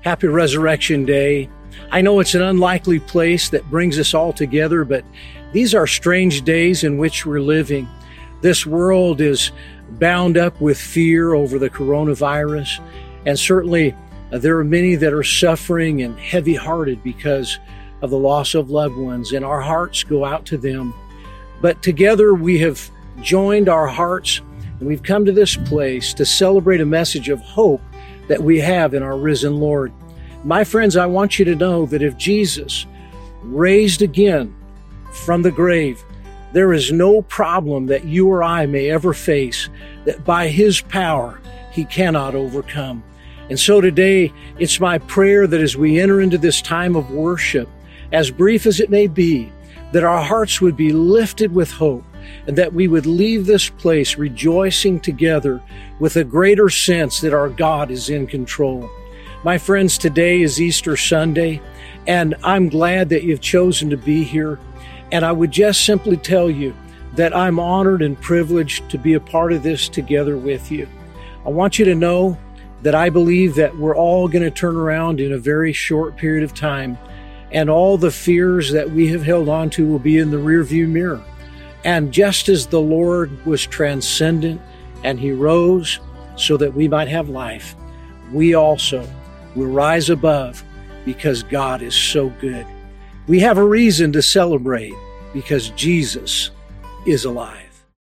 Happy Resurrection Day. I know it's an unlikely place that brings us all together, but these are strange days in which we're living. This world is bound up with fear over the coronavirus, and certainly there are many that are suffering and heavy-hearted because of the loss of loved ones, and our hearts go out to them. But together we have joined our hearts, and we've come to this place to celebrate a message of hope that we have in our risen Lord. My friends, I want you to know that if Jesus raised again from the grave, there is no problem that you or I may ever face that by His power He cannot overcome. And so today, it's my prayer that as we enter into this time of worship, as brief as it may be, that our hearts would be lifted with hope, and that we would leave this place rejoicing together with a greater sense that our God is in control. My friends, today is Easter Sunday, and I'm glad that you've chosen to be here. And I would just simply tell you that I'm honored and privileged to be a part of this together with you. I want you to know that I believe that we're all going to turn around in a very short period of time, and all the fears that we have held on to will be in the rearview mirror. And just as the Lord was transcendent and He rose so that we might have life, we also will rise above because God is so good. We have a reason to celebrate because Jesus is alive.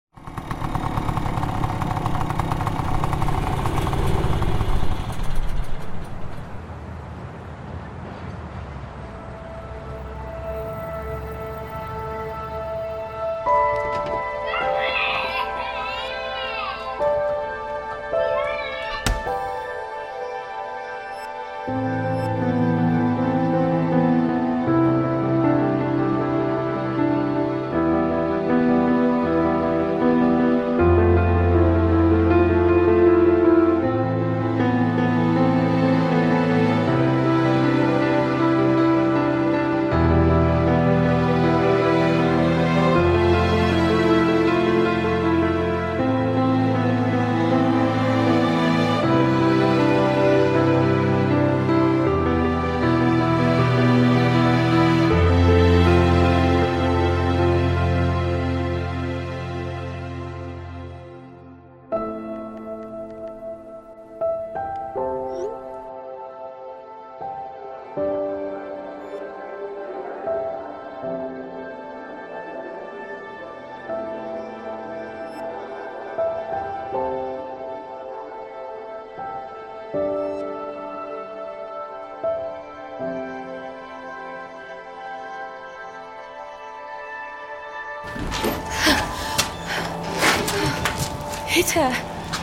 Peter!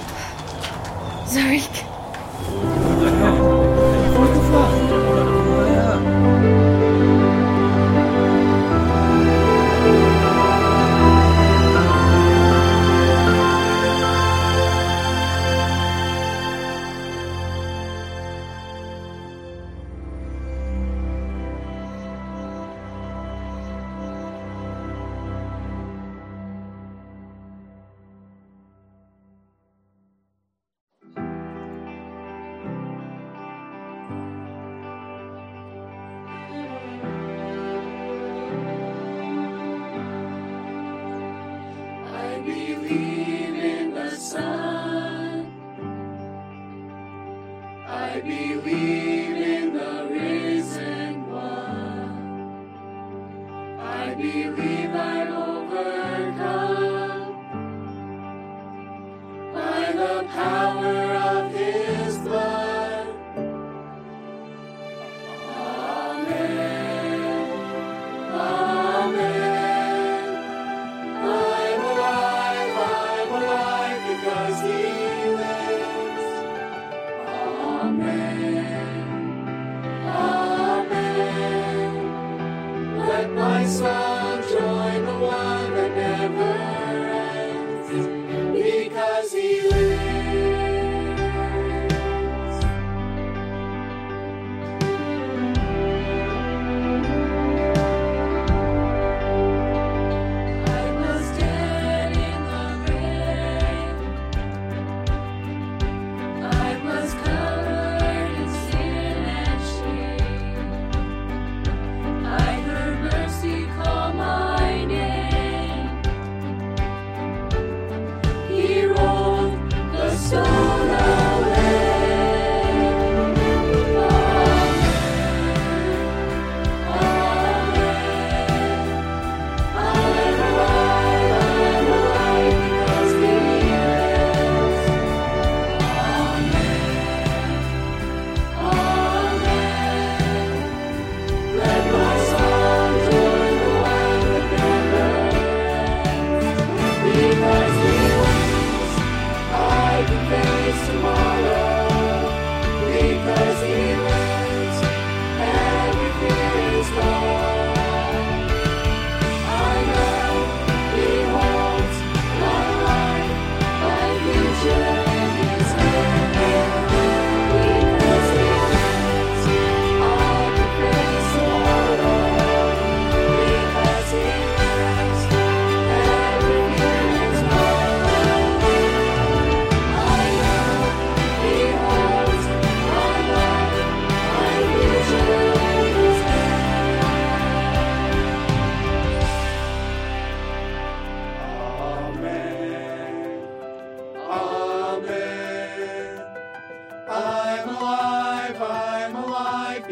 Zarik! I believe in the risen one. I believe I'm overcome by the power of His blood. Amen. Amen. I'm alive because He lives. Amen.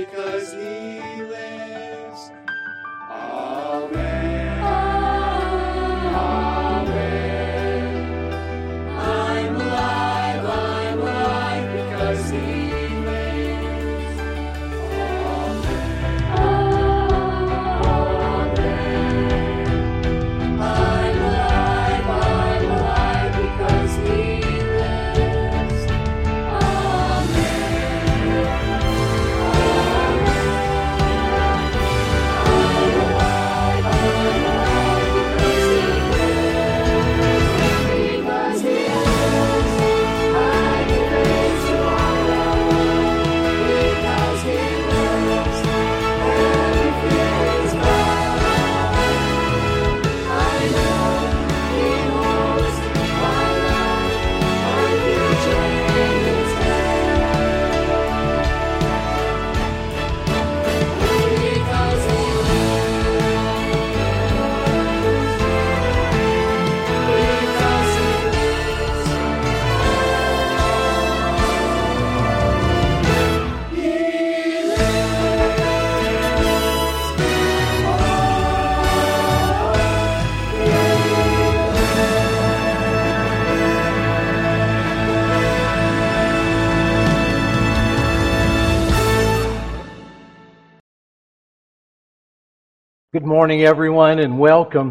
because He lives. Amen. Amen. I'm alive because He lives. Amen. Amen. I'm alive because He lives. Good morning, everyone, and welcome.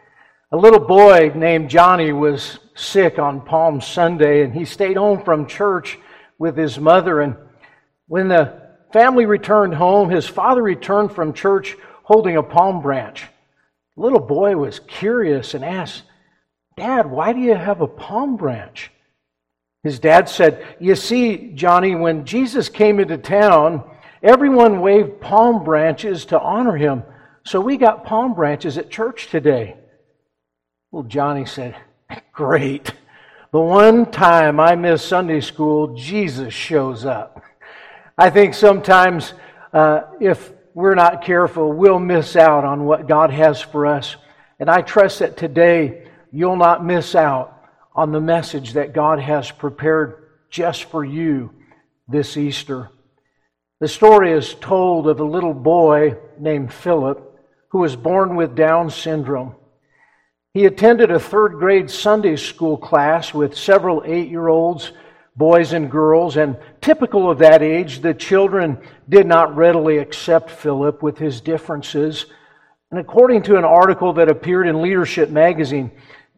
A little boy named Johnny was sick on Palm Sunday, and he stayed home from church with his mother. And when the family returned home, his father returned from church holding a palm branch. The little boy was curious and asked, "Dad, why do you have a palm branch?" His dad said, "You see, Johnny, when Jesus came into town, everyone waved palm branches to honor him. So we got palm branches at church today." Well, Johnny said, "Great. The one time I miss Sunday school, Jesus shows up." I think sometimes if we're not careful, we'll miss out on what God has for us. And I trust that today you'll not miss out on the message that God has prepared just for you this Easter. The story is told of a little boy named Philip who was born with Down syndrome. He attended a third grade Sunday school class with several 8-year-olds, boys and girls, and typical of that age, the children did not readily accept Philip with his differences. And according to an article that appeared in Leadership magazine,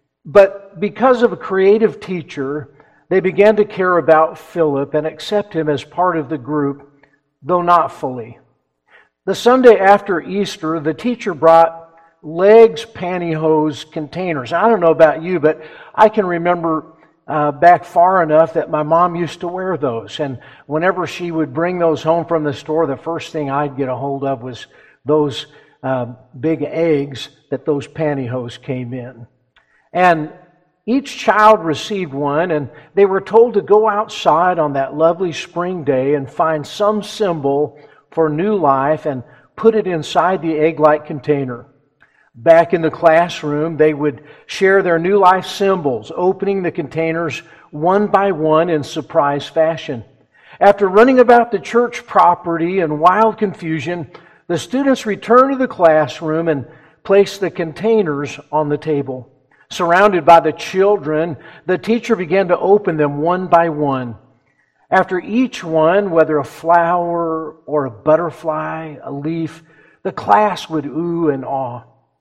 but because of a creative teacher, they began to care about Philip and accept him as part of the group, though not fully. The Sunday after Easter, the teacher brought legs pantyhose containers. I don't know about you, but I can remember back far enough that my mom used to wear those. And whenever she would bring those home from the store, the first thing I'd get a hold of was those big eggs that those pantyhose came in. And each child received one, and they were told to go outside on that lovely spring day and find some symbol for new life and put it inside the egg-like container. Back in the classroom, they would share their new life symbols, opening the containers one by one in surprise fashion. After running about the church property in wild confusion, the students returned to the classroom and placed the containers on the table. Surrounded by the children, the teacher began to open them one by one. After each one, whether a flower or a butterfly, a leaf, the class would ooh and awe.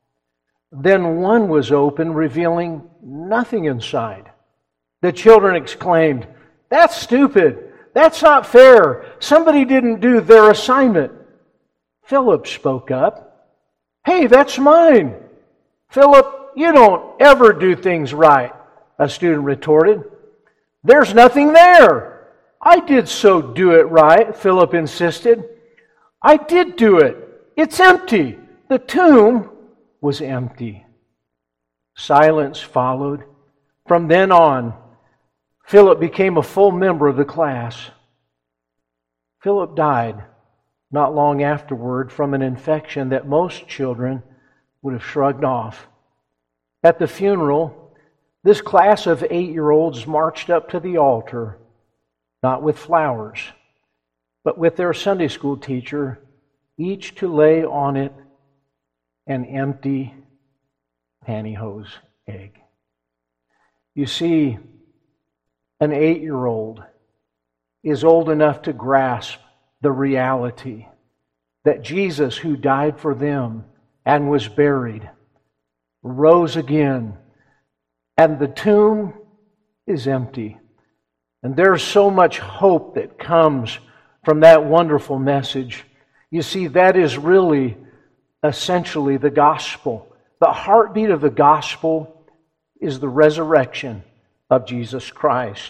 Then one was opened, revealing nothing inside. The children exclaimed, "That's stupid. That's not fair. Somebody didn't do their assignment." Philip spoke up. "Hey, that's mine." "Philip, you don't ever do things right," a student retorted. "There's nothing there." "I did so do it right," Philip insisted. "I did do it. It's empty. The tomb was empty." Silence followed. From then on, Philip became a full member of the class. Philip died not long afterward from an infection that most children would have shrugged off. At the funeral, this class of 8-year-olds marched up to the altar, not with flowers. but with their Sunday school teacher, each to lay on it an empty pantyhose egg. You see, an 8-year-old is old enough to grasp the reality that Jesus, who died for them and was buried, rose again, and the tomb is empty. And there's so much hope that comes from that wonderful message. You see, that is really essentially the gospel. The heartbeat of the gospel is the resurrection of Jesus Christ.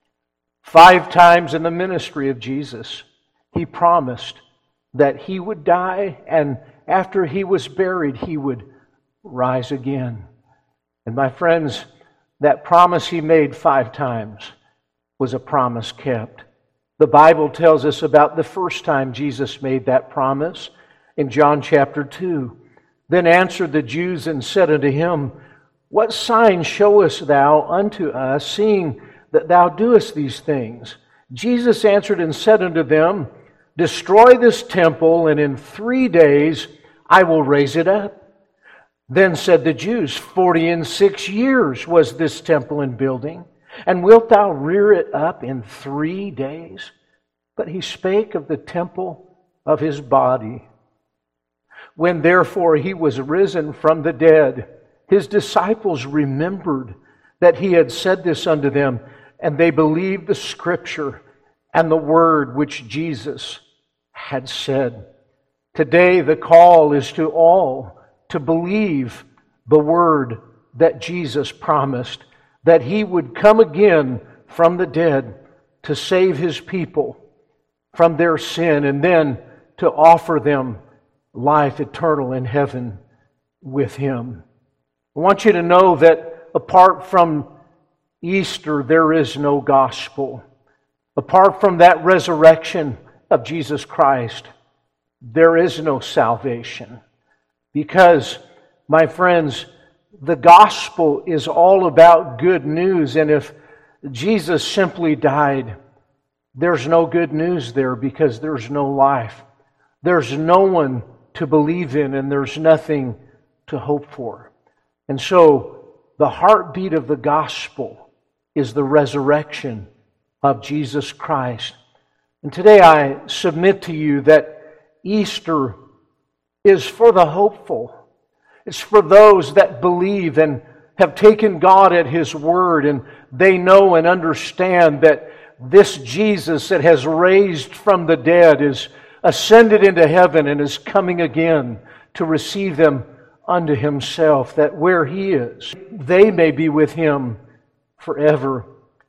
5 times in the ministry of Jesus, He promised that He would die, and after He was buried, He would rise again. And my friends, that promise He made 5 times was a promise kept. The Bible tells us about the first time Jesus made that promise in John chapter 2. Then answered the Jews and said unto Him, What sign showest Thou unto us, seeing that Thou doest these things? Jesus answered and said unto them, Destroy this temple, and in 3 days I will raise it up. Then said the Jews, 46 years was this temple in building, and wilt thou rear it up in 3 days? But He spake of the temple of His body. When therefore He was risen from the dead, His disciples remembered that He had said this unto them, and they believed the Scripture and the word which Jesus had said. Today the call is to all to believe the word that Jesus promised, that He would come again from the dead to save His people from their sin, and then to offer them life eternal in heaven with Him. I want you to know that apart from Easter, there is no gospel. Apart from that resurrection of Jesus Christ, there is no salvation. Because, my friends, the gospel is all about good news, and if Jesus simply died, there's no good news there, because there's no life. There's no one to believe in, and there's nothing to hope for. And so, the heartbeat of the gospel is the resurrection of Jesus Christ. And today I submit to you that Easter is for the hopeful. It's for those that believe and have taken God at His word, and they know and understand that this Jesus that has raised from the dead is ascended into heaven and is coming again to receive them unto Himself, that where He is, they may be with Him forever.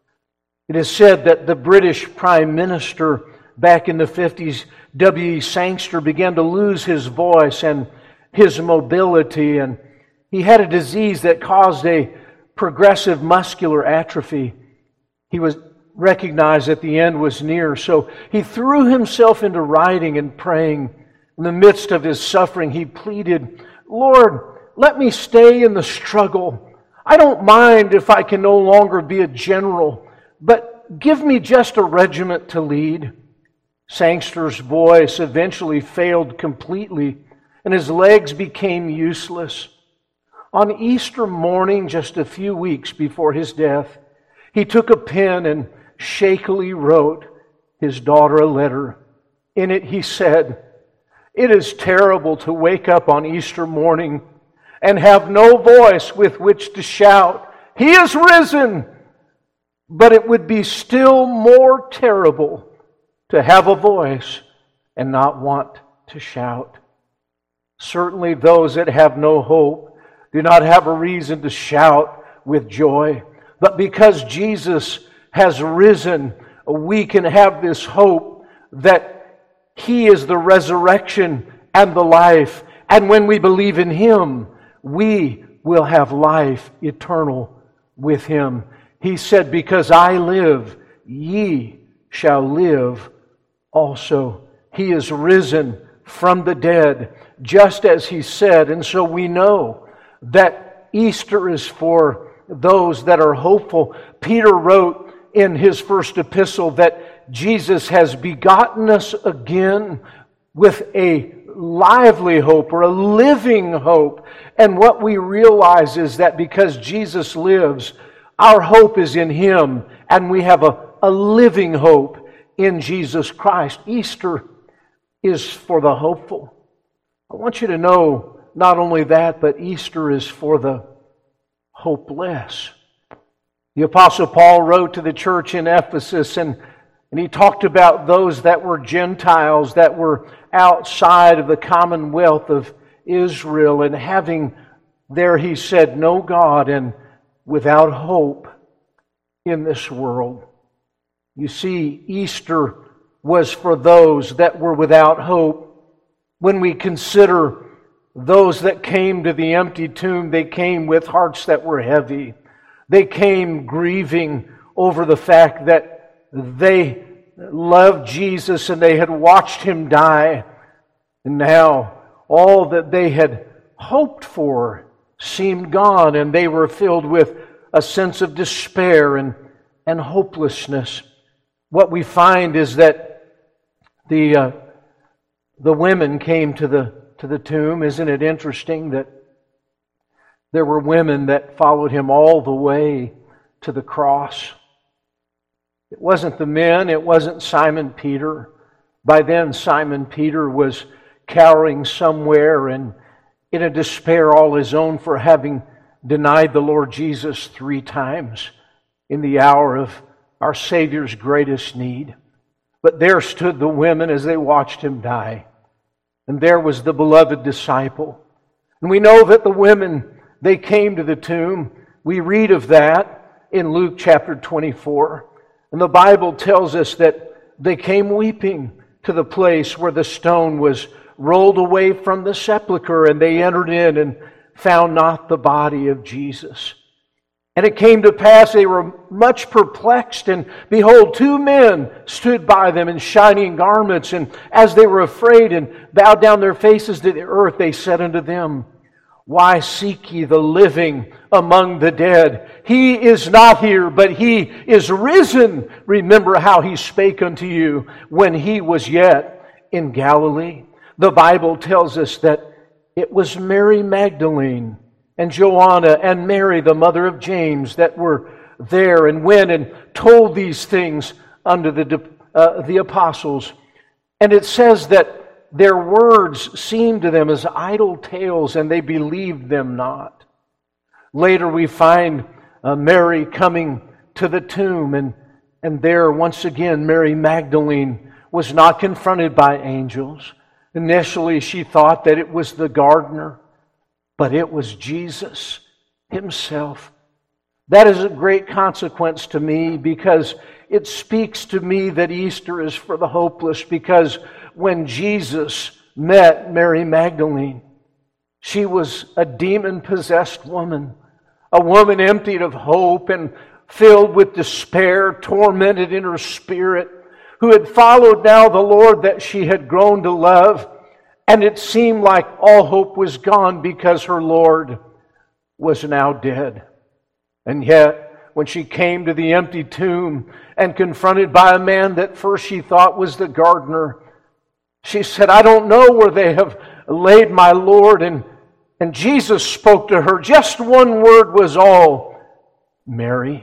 It is said that the British Prime Minister back in the 50s, W.E. Sangster, began to lose his voice and his mobility, and he had a disease that caused a progressive muscular atrophy. He was recognized that the end was near, so he threw himself into writing and praying. In the midst of his suffering, he pleaded, Lord, let me stay in the struggle. I don't mind if I can no longer be a general, but give me just a regiment to lead. Sangster's voice eventually failed completely, and his legs became useless. On Easter morning, just a few weeks before his death, he took a pen and shakily wrote his daughter a letter. In it he said, It is terrible to wake up on Easter morning and have no voice with which to shout, He is risen! But it would be still more terrible to have a voice and not want to shout. Certainly those that have no hope do not have a reason to shout with joy. But because Jesus has risen, we can have this hope that He is the resurrection and the life. And when we believe in Him, we will have life eternal with Him. He said, Because I live, ye shall live also. He is risen from the dead, just as He said. And so we know that Easter is for those that are hopeful. Peter wrote in his first epistle that Jesus has begotten us again with a lively hope or a living hope. And what we realize is that because Jesus lives, our hope is in Him, and we have a living hope in Jesus Christ. Easter is for the hopeful. I want you to know not only that, but Easter is for the hopeless. The Apostle Paul wrote to the church in Ephesus, and he talked about those that were Gentiles, that were outside of the commonwealth of Israel, and having there, he said, no God and without hope in this world. You see, Easter was for those that were without hope. When we consider those that came to the empty tomb, they came with hearts that were heavy. They came grieving over the fact that they loved Jesus and they had watched Him die. And now all that they had hoped for seemed gone, and they were filled with a sense of despair and hopelessness. What we find is that the women came to the tomb. Isn't it interesting that there were women that followed Him all the way to the cross? It wasn't the men, it wasn't Simon Peter. By then, Simon Peter was cowering somewhere and in a despair all his own for having denied the Lord Jesus 3 times in the hour of our Savior's greatest need. But there stood the women as they watched Him die. And there was the beloved disciple. And we know that the women, they came to the tomb. We read of that in Luke chapter 24. And the Bible tells us that they came weeping to the place where the stone was rolled away from the sepulchre, and they entered in and found not the body of Jesus. And it came to pass they were much perplexed, and behold, 2 men stood by them in shining garments, and as they were afraid and bowed down their faces to the earth, they said unto them, Why seek ye the living among the dead? He is not here, but He is risen. Remember how He spake unto you when He was yet in Galilee. The Bible tells us that it was Mary Magdalene and Joanna and Mary, the mother of James, that were there and went and told these things unto the apostles. And it says that their words seemed to them as idle tales, and they believed them not. Later we find Mary coming to the tomb, and there once again Mary Magdalene was not confronted by angels. Initially she thought that it was the gardener, but it was Jesus Himself. That is a great consequence to me, because it speaks to me that Easter is for the hopeless, because when Jesus met Mary Magdalene, she was a demon-possessed woman, a woman emptied of hope and filled with despair, tormented in her spirit, who had followed now the Lord that she had grown to love, and it seemed like all hope was gone because her Lord was now dead. And yet, when she came to the empty tomb and confronted by a man that first she thought was the gardener, she said, I don't know where they have laid my Lord. And Jesus spoke to her. Just one word was all, Mary.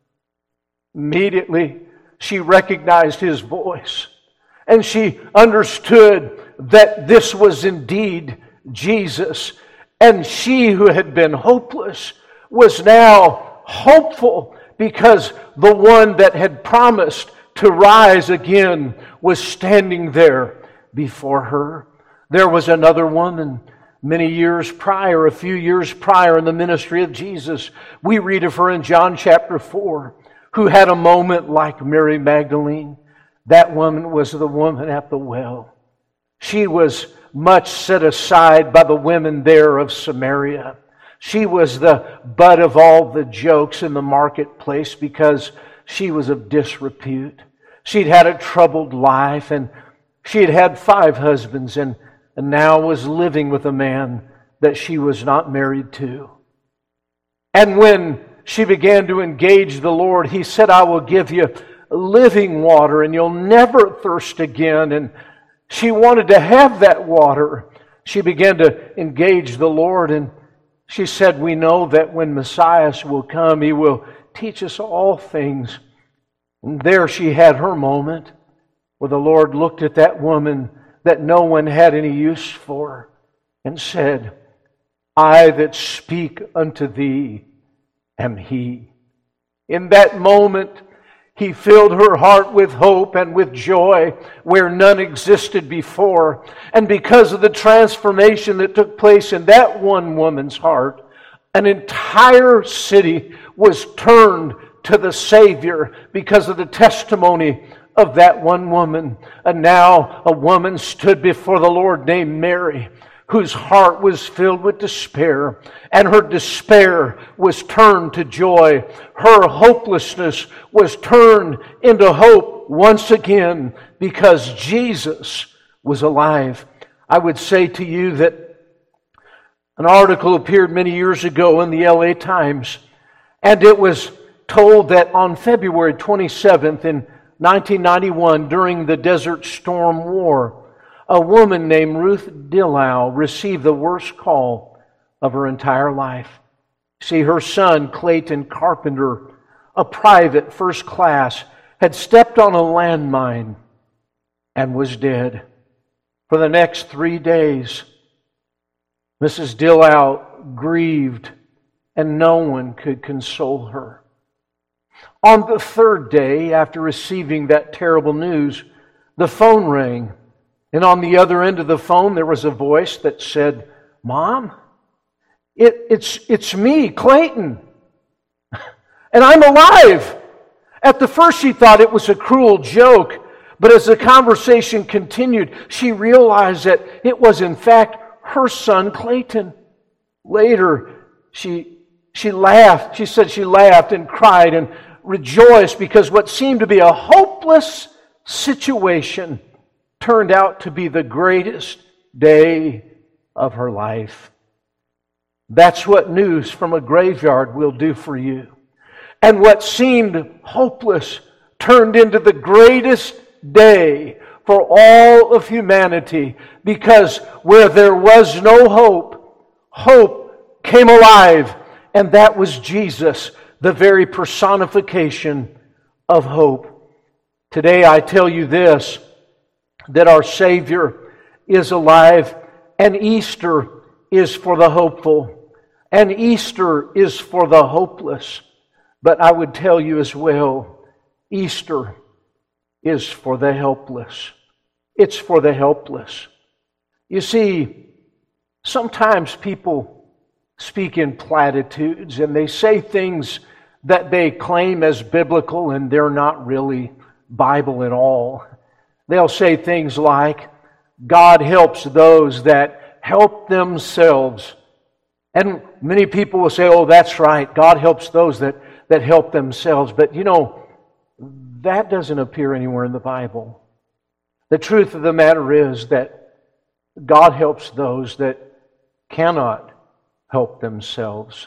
Immediately, she recognized His voice. And she understood that this was indeed Jesus. And she who had been hopeless was now hopeful, because the one that had promised to rise again was standing there before her. There was another woman many years prior, a few years prior in the ministry of Jesus. We read of her in John chapter 4, who had a moment like Mary Magdalene. That woman was the woman at the well. She was much set aside by the women there of Samaria. She was the butt of all the jokes in the marketplace because she was of disrepute. She'd had a troubled life, and she had had 5 husbands, and now was living with a man that she was not married to. And when she began to engage the Lord, He said, I will give you living water and you'll never thirst again. And she wanted to have that water. She began to engage the Lord, and she said, we know that when Messiah will come, He will teach us all things. And there she had her moment where the Lord looked at that woman that no one had any use for and said, I that speak unto thee am He. In that moment, He filled her heart with hope and with joy where none existed before. And because of the transformation that took place in that one woman's heart, an entire city was turned to the Savior because of the testimony of that one woman. And now a woman stood before the Lord named Mary, whose heart was filled with despair, and her despair was turned to joy. Her hopelessness was turned into hope once again because Jesus was alive. I would say to you that an article appeared many years ago in the LA Times, and it was told that on February 27th in 1991, during the Desert Storm War, a woman named Ruth Dillow received the worst call of her entire life. See, her son, Clayton Carpenter, a private first class, had stepped on a landmine and was dead. For the next 3 days, Mrs. Dillow grieved, and no one could console her. On the third day, after receiving that terrible news, the phone rang. And on the other end of the phone, there was a voice that said, Mom, it's me, Clayton. And I'm alive. At the first, she thought it was a cruel joke. But as the conversation continued, she realized that it was, in fact, her son, Clayton. Later, she laughed. She said she laughed and cried and rejoiced because what seemed to be a hopeless situation turned out to be the greatest day of her life. That's what news from a graveyard will do for you. And what seemed hopeless turned into the greatest day for all of humanity, because where there was no hope, hope came alive, and that was Jesus, the very personification of hope. Today I tell you this, that our Savior is alive, and Easter is for the hopeful, and Easter is for the hopeless. But I would tell you as well, Easter is for the helpless. It's for the helpless. You see, sometimes people speak in platitudes, and they say things that they claim as biblical, and they're not really Bible at all. They'll say things like, God helps those that help themselves. And many people will say, oh, that's right, God helps those that help themselves. But you know, that doesn't appear anywhere in the Bible. The truth of the matter is that God helps those that cannot help themselves.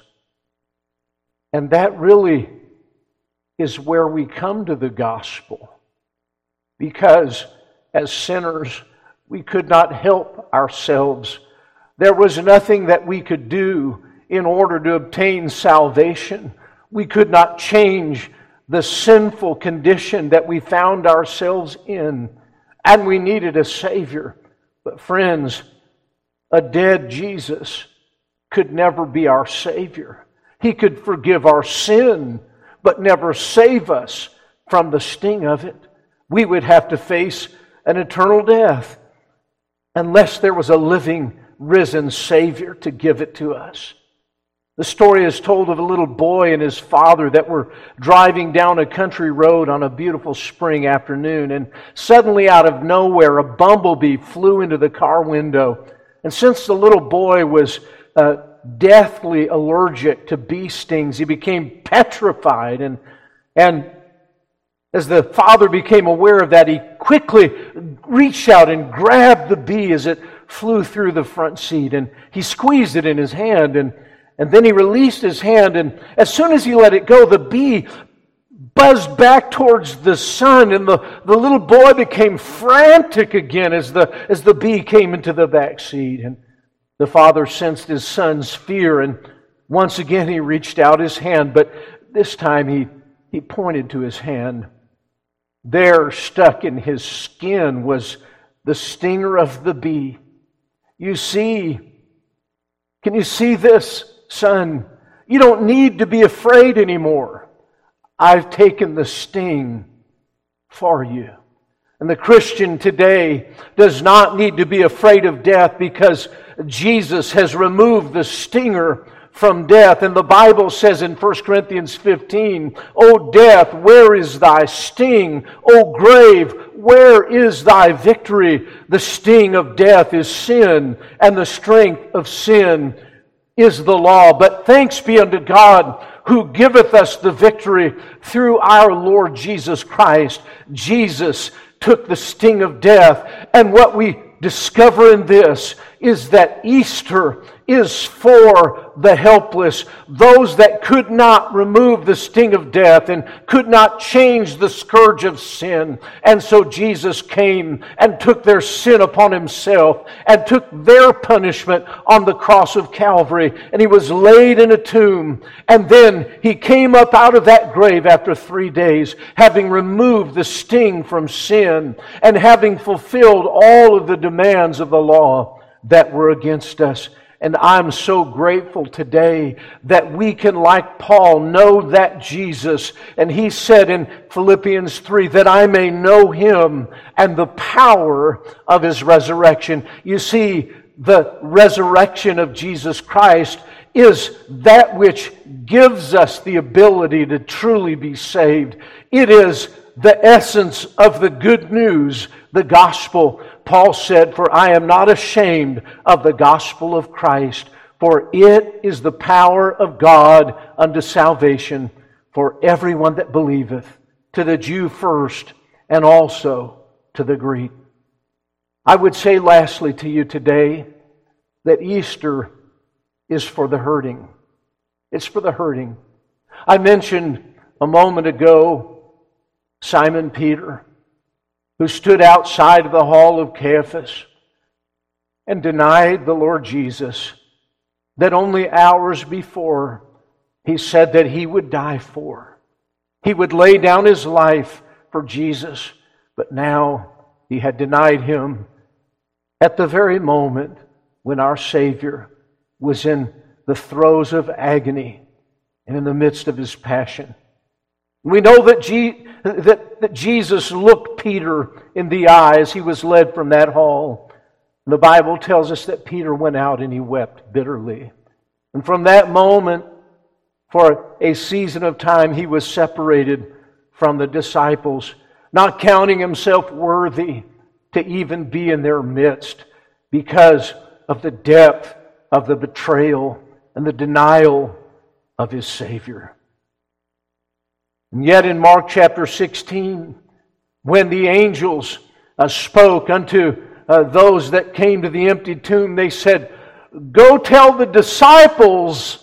And that really is where we come to the gospel. Because as sinners, we could not help ourselves. There was nothing that we could do in order to obtain salvation. We could not change the sinful condition that we found ourselves in. And we needed a Savior. But friends, a dead Jesus could never be our Savior. He could forgive our sin, but never save us from the sting of it. We would have to face an eternal death unless there was a living, risen Savior to give it to us. The story is told of a little boy and his father that were driving down a country road on a beautiful spring afternoon, and suddenly out of nowhere a bumblebee flew into the car window. And since the little boy was deathly allergic to bee stings, he became petrified, and as the father became aware of that, he quickly reached out and grabbed the bee as it flew through the front seat, and he squeezed it in his hand, and then he released his hand, and as soon as he let it go, the bee buzzed back towards the sun, and the little boy became frantic again as the bee came into the back seat. And the father sensed his son's fear, and once again he reached out his hand, but this time he pointed to his hand. There, stuck in his skin, was the stinger of the bee. You see, can you see this, son? You don't need to be afraid anymore. I've taken the sting for you. And the Christian today does not need to be afraid of death because Jesus has removed the stinger from death. And the Bible says in 1 Corinthians 15, O death, where is thy sting? O grave, where is thy victory? The sting of death is sin, and the strength of sin is the law. But thanks be unto God, who giveth us the victory through our Lord Jesus Christ. Jesus took the sting of death. And what we discover in this is that Easter is for the helpless, those that could not remove the sting of death and could not change the scourge of sin. And so Jesus came and took their sin upon Himself and took their punishment on the cross of Calvary. And He was laid in a tomb. And then He came up out of that grave after 3 days, having removed the sting from sin and having fulfilled all of the demands of the law that were against us. And I'm so grateful today that we can, like Paul, know that Jesus. And he said in Philippians 3, that I may know Him and the power of His resurrection. You see, the resurrection of Jesus Christ is that which gives us the ability to truly be saved. It is the essence of the good news, the gospel. Paul said, for I am not ashamed of the gospel of Christ, for it is the power of God unto salvation for everyone that believeth, to the Jew first, and also to the Greek. I would say lastly to you today that Easter is for the hurting. It's for the hurting. I mentioned a moment ago Simon Peter, who stood outside of the hall of Caiaphas and denied the Lord Jesus, that only hours before he said that he would die for. He would lay down his life for Jesus, but now he had denied Him at the very moment when our Savior was in the throes of agony and in the midst of His passion. We know that Jesus looked Peter in the eye as he was led from that hall. The Bible tells us that Peter went out and he wept bitterly. And from that moment, for a season of time, he was separated from the disciples, not counting himself worthy to even be in their midst because of the depth of the betrayal and the denial of his Savior. And yet in Mark chapter 16, when the angels spoke unto those that came to the empty tomb, they said, go tell the disciples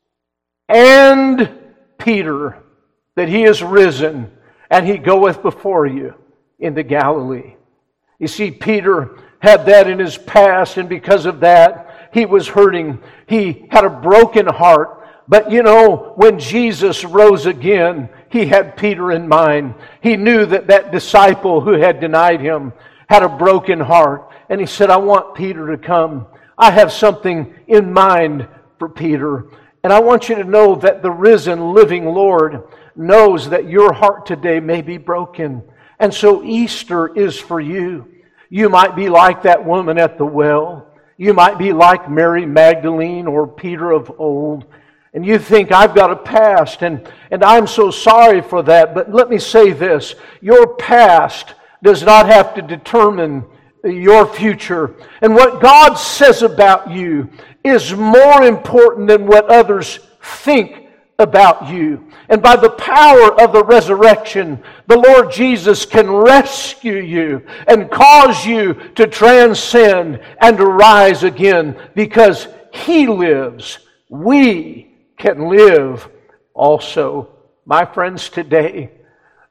and Peter that He is risen, and He goeth before you into Galilee. You see, Peter had that in his past, and because of that, he was hurting. He had a broken heart. But you know, when Jesus rose again, He had Peter in mind. He knew that that disciple who had denied Him had a broken heart. And He said, I want Peter to come. I have something in mind for Peter. And I want you to know that the risen, living Lord knows that your heart today may be broken. And so Easter is for you. You might be like that woman at the well. You might be like Mary Magdalene or Peter of old. And you think, I've got a past, and I'm so sorry for that. But let me say this, your past does not have to determine your future. And what God says about you is more important than what others think about you. And by the power of the resurrection, the Lord Jesus can rescue you and cause you to transcend and to rise again because He lives. We can live also. My friends, today,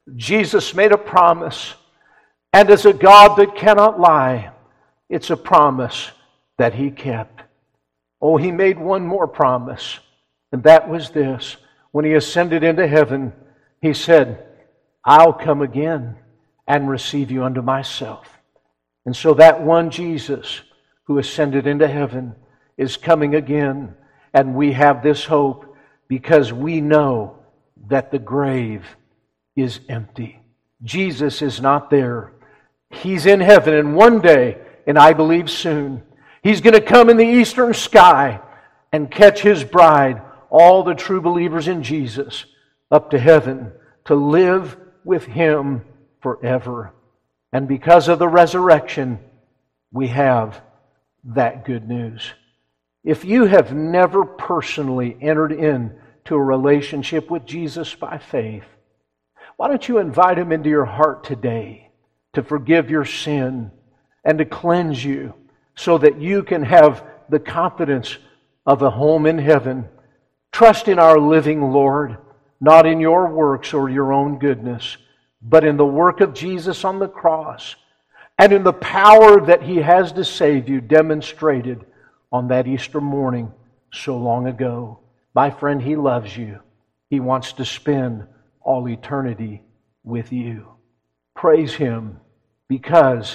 Jesus made a promise, and as a God that cannot lie, it's a promise that He kept. Oh, He made one more promise, and that was this. When He ascended into heaven, He said, I'll come again and receive you unto myself. And so that one Jesus who ascended into heaven is coming again, and we have this hope because we know that the grave is empty. Jesus is not there. He's in heaven, and one day, and I believe soon, He's going to come in the eastern sky and catch His bride, all the true believers in Jesus, up to heaven to live with Him forever. And because of the resurrection, we have that good news. If you have never personally entered into a relationship with Jesus by faith, why don't you invite Him into your heart today to forgive your sin and to cleanse you so that you can have the confidence of a home in heaven. Trust in our living Lord, not in your works or your own goodness, but in the work of Jesus on the cross and in the power that He has to save you demonstrated on that Easter morning so long ago. My friend, He loves you. He wants to spend all eternity with you. Praise Him because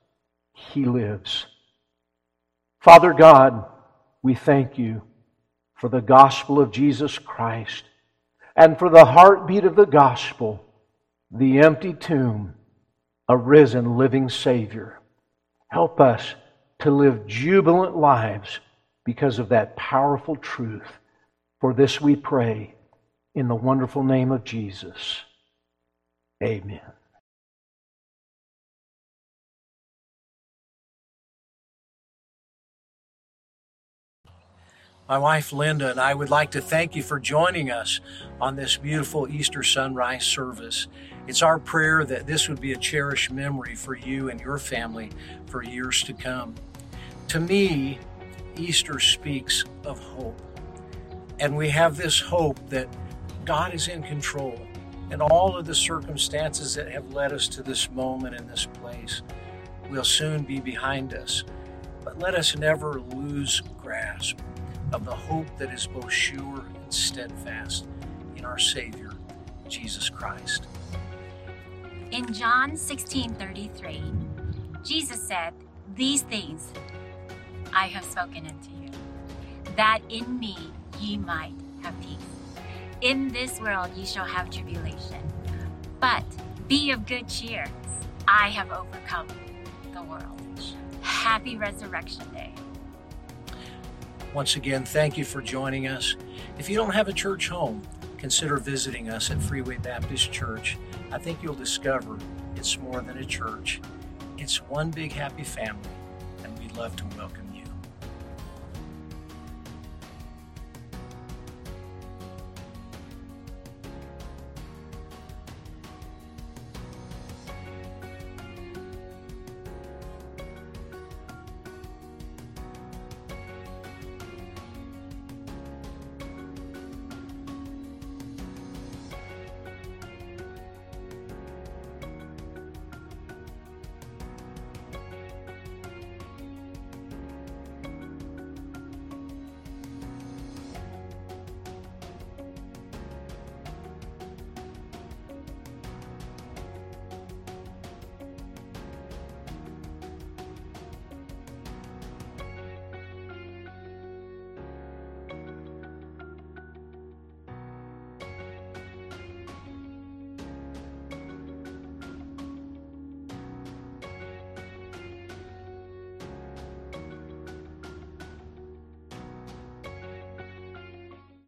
He lives. Father God, we thank You for the gospel of Jesus Christ and for the heartbeat of the gospel, the empty tomb, a risen, living Savior. Help us to live jubilant lives because of that powerful truth. For this we pray in the wonderful name of Jesus. Amen. My wife Linda and I would like to thank you for joining us on this beautiful Easter sunrise service. It's our prayer that this would be a cherished memory for you and your family for years to come. To me, Easter speaks of hope. And we have this hope that God is in control, and all of the circumstances that have led us to this moment in this place will soon be behind us. But let us never lose grasp of the hope that is both sure and steadfast in our Savior, Jesus Christ. In John 16:33, Jesus said, "These things I have spoken unto you, that in me ye might have peace. In this world ye shall have tribulation, but be of good cheer. I have overcome the world." Happy Resurrection Day. Once again, thank you for joining us. If you don't have a church home, consider visiting us at Freeway Baptist Church. I think you'll discover it's more than a church. It's one big happy family, and we'd love to welcome you.